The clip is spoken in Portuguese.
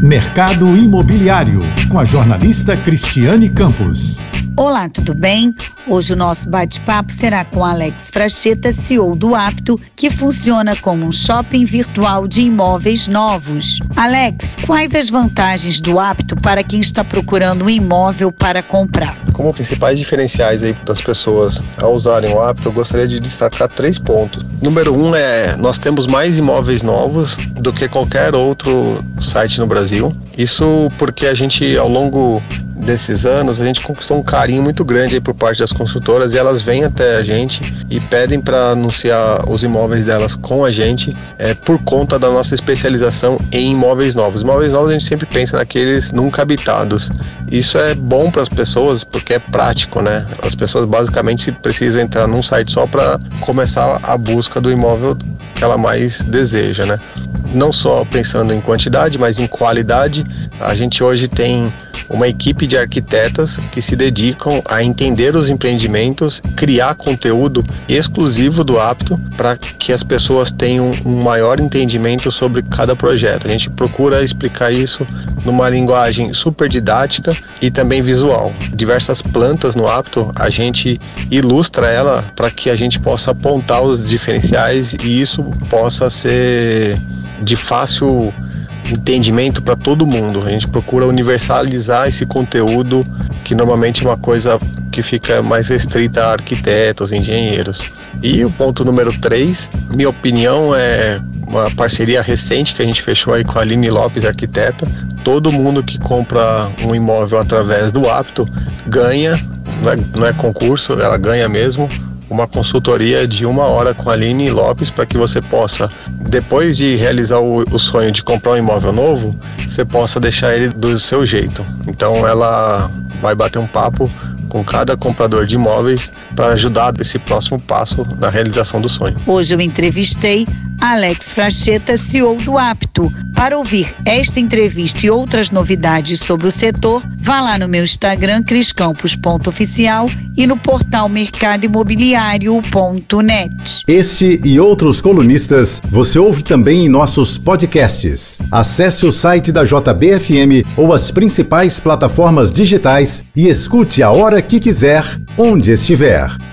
Mercado Imobiliário, com a jornalista Cristiane Campos. Olá, tudo bem? Hoje o nosso bate-papo será com Alex Fracheta, CEO do Apto, que funciona como um shopping virtual de imóveis novos. Alex, quais as vantagens do Apto para quem está procurando um imóvel para comprar? Como principais diferenciais aí das pessoas ao usarem o Apto, eu gostaria de destacar 3 pontos. Número 1 nós temos mais imóveis novos do que qualquer outro site no Brasil. Isso porque a gente, ao longo desses anos, a gente conquistou um carinho muito grande aí por parte das construtoras e elas vêm até a gente e pedem para anunciar os imóveis delas com a gente por conta da nossa especialização em imóveis novos. Imóveis novos a gente sempre pensa naqueles nunca habitados. Isso é bom para as pessoas porque é prático, né? As pessoas basicamente precisam entrar num site só para começar a busca do imóvel que ela mais deseja, né? Não só pensando em quantidade, mas em qualidade. A gente hoje tem uma equipe de arquitetas que se dedicam a entender os empreendimentos, criar conteúdo exclusivo do Apto para que as pessoas tenham um maior entendimento sobre cada projeto. A gente procura explicar isso numa linguagem super didática e também visual. Diversas plantas no Apto, a gente ilustra ela para que a gente possa apontar os diferenciais e isso possa ser de fácil entendimento para todo mundo. A gente procura universalizar esse conteúdo, que normalmente é uma coisa que fica mais restrita a arquitetos, engenheiros. E o ponto número 3, minha opinião, é uma parceria recente que a gente fechou aí com a Aline Lopes, arquiteta. Todo mundo que compra um imóvel através do Apto ganha, não é concurso, ela ganha mesmo, uma consultoria de 1 hora com a Aline Lopes para que você possa, depois de realizar o sonho de comprar um imóvel novo, você possa deixar ele do seu jeito. Então ela vai bater um papo com cada comprador de imóveis para ajudar nesse próximo passo na realização do sonho. Hoje eu entrevistei Alex Fracheta, CEO do Apto. Para ouvir esta entrevista e outras novidades sobre o setor, vá lá no meu Instagram, criscampos.oficial e no portal mercadoimobiliario.net. Este e outros colunistas você ouve também em nossos podcasts. Acesse o site da JBFM ou as principais plataformas digitais e escute a hora que quiser, onde estiver.